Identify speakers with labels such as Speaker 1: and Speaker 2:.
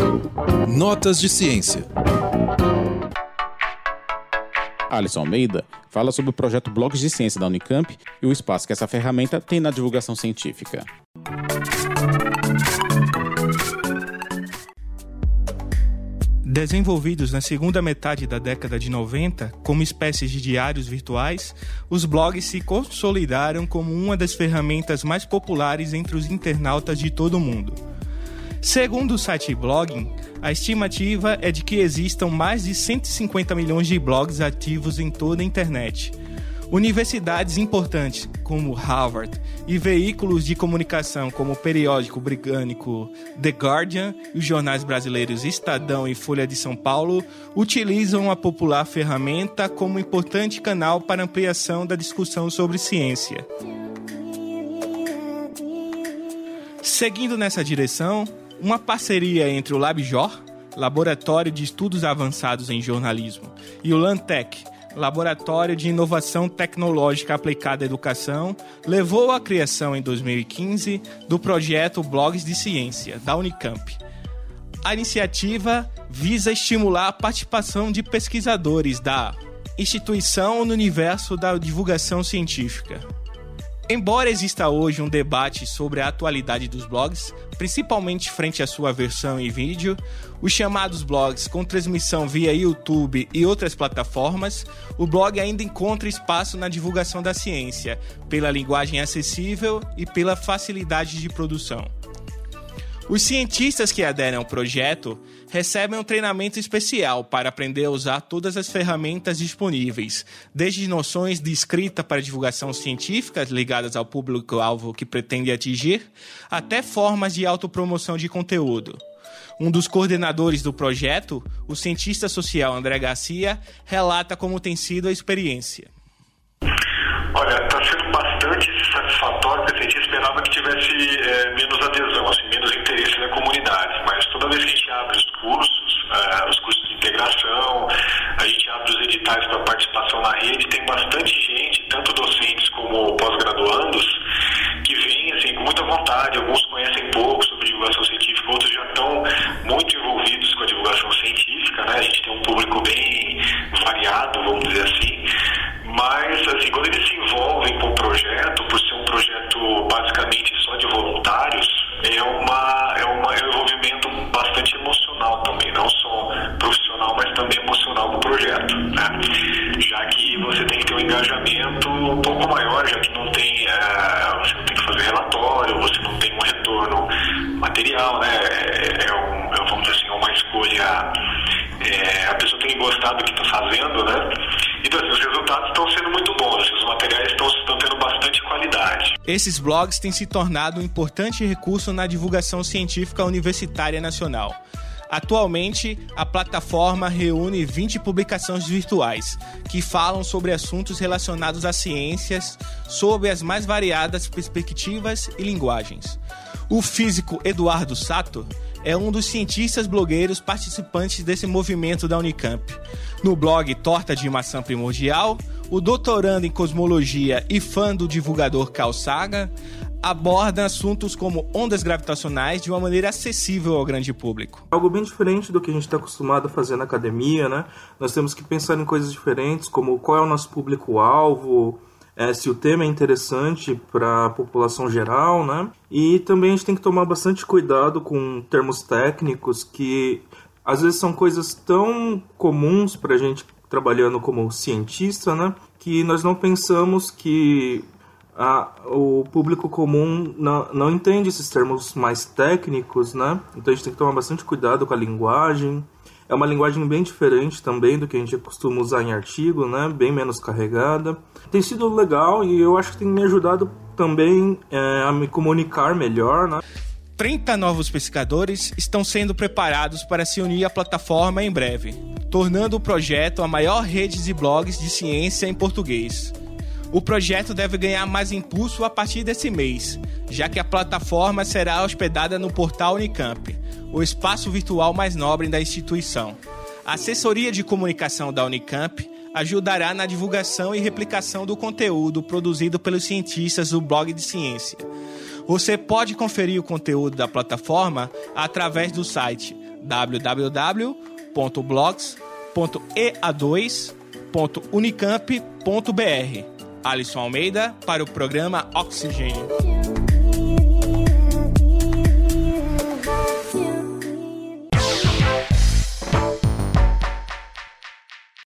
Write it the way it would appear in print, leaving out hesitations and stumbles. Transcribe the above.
Speaker 1: Notas de ciência.
Speaker 2: Alisson Almeida fala sobre o projeto Blogs de Ciência da Unicamp e o espaço que essa ferramenta tem na divulgação científica.
Speaker 3: Desenvolvidos na segunda metade da década de 90 como espécies de diários virtuais, os blogs se consolidaram como uma das ferramentas mais populares entre os internautas de todo o mundo. Segundo o site Blogging, a estimativa é de que existam mais de 150 milhões de blogs ativos em toda a internet. Universidades importantes como Harvard e veículos de comunicação como o periódico britânico The Guardian e os jornais brasileiros Estadão e Folha de São Paulo utilizam a popular ferramenta como importante canal para ampliação da discussão sobre ciência. Seguindo nessa direção, uma parceria entre o LabJOR, Laboratório de Estudos Avançados em Jornalismo, e o LANTEC, Laboratório de Inovação Tecnológica Aplicada à Educação, levou à criação em 2015 do projeto Blogs de Ciência, da Unicamp. A iniciativa visa estimular a participação de pesquisadores da instituição no universo da divulgação científica. Embora exista hoje um debate sobre a atualidade dos blogs, principalmente frente à sua versão em vídeo, os chamados blogs com transmissão via YouTube e outras plataformas, o blog ainda encontra espaço na divulgação da ciência, pela linguagem acessível e pela facilidade de produção. Os cientistas que aderem ao projeto recebem um treinamento especial para aprender a usar todas as ferramentas disponíveis, desde noções de escrita para divulgação científica ligadas ao público-alvo que pretende atingir, até formas de autopromoção de conteúdo. Um dos coordenadores do projeto, o cientista social André Garcia, relata como tem sido a experiência.
Speaker 4: Olha, está sendo bastante satisfatório, porque a gente esperava que tivesse menos adesão, assim, menos interesse da comunidade, mas toda vez que a gente abre os cursos de integração, a gente abre os editais para participação na rede, tem bastante gente, tanto docentes como pós-graduandos, que vêm assim, com muita vontade. Alguns conhecem pouco sobre divulgação científica, outros já estão muito envolvidos com a divulgação científica, né? A gente tem um público bem variado, vamos dizer assim. Mas, assim, quando eles se envolvem com o projeto, por ser um projeto basicamente só de voluntários, é um envolvimento bastante emocional também, não só profissional, mas também emocional com o projeto, né? Já que você tem que ter um engajamento um pouco maior, já que você não tem que fazer relatório, você não tem um retorno material, né? Vamos dizer assim, uma escolha. A pessoa tem que gostar do que está fazendo, né? Então, assim, os resultados estão sendo muito bons, os materiais estão tendo bastante qualidade.
Speaker 3: Esses blogs têm se tornado um importante recurso na divulgação científica universitária nacional. Atualmente, a plataforma reúne 20 publicações virtuais, que falam sobre assuntos relacionados às ciências, sob as mais variadas perspectivas e linguagens. O físico Eduardo Sato é um dos cientistas blogueiros participantes desse movimento da Unicamp. No blog Torta de Maçã Primordial, o doutorando em cosmologia e fã do divulgador Carl Sagan aborda assuntos como ondas gravitacionais de uma maneira acessível ao grande público.
Speaker 5: Algo bem diferente do que a gente está acostumado a fazer na academia, né? Nós temos que pensar em coisas diferentes, como qual é o nosso público-alvo, se o tema é interessante para a população geral, né? E também a gente tem que tomar bastante cuidado com termos técnicos que às vezes são coisas tão comuns para a gente trabalhando como cientista, né? Que nós não pensamos que o público comum não entende esses termos mais técnicos, né? Então a gente tem que tomar bastante cuidado com a linguagem. É uma linguagem bem diferente também do que a gente costuma usar em artigo, né? Bem menos carregada. Tem sido legal e eu acho que tem me ajudado também a me comunicar melhor, né?
Speaker 3: 30 novos pesquisadores estão sendo preparados para se unir à plataforma em breve, tornando o projeto a maior rede de blogs de ciência em português. O projeto deve ganhar mais impulso a partir desse mês, já que a plataforma será hospedada no portal Unicamp, o espaço virtual mais nobre da instituição. A assessoria de comunicação da Unicamp ajudará na divulgação e replicação do conteúdo produzido pelos cientistas do blog de ciência. Você pode conferir o conteúdo da plataforma através do site www.blogs.ea2.unicamp.br. Alisson Almeida para o programa Oxigênio.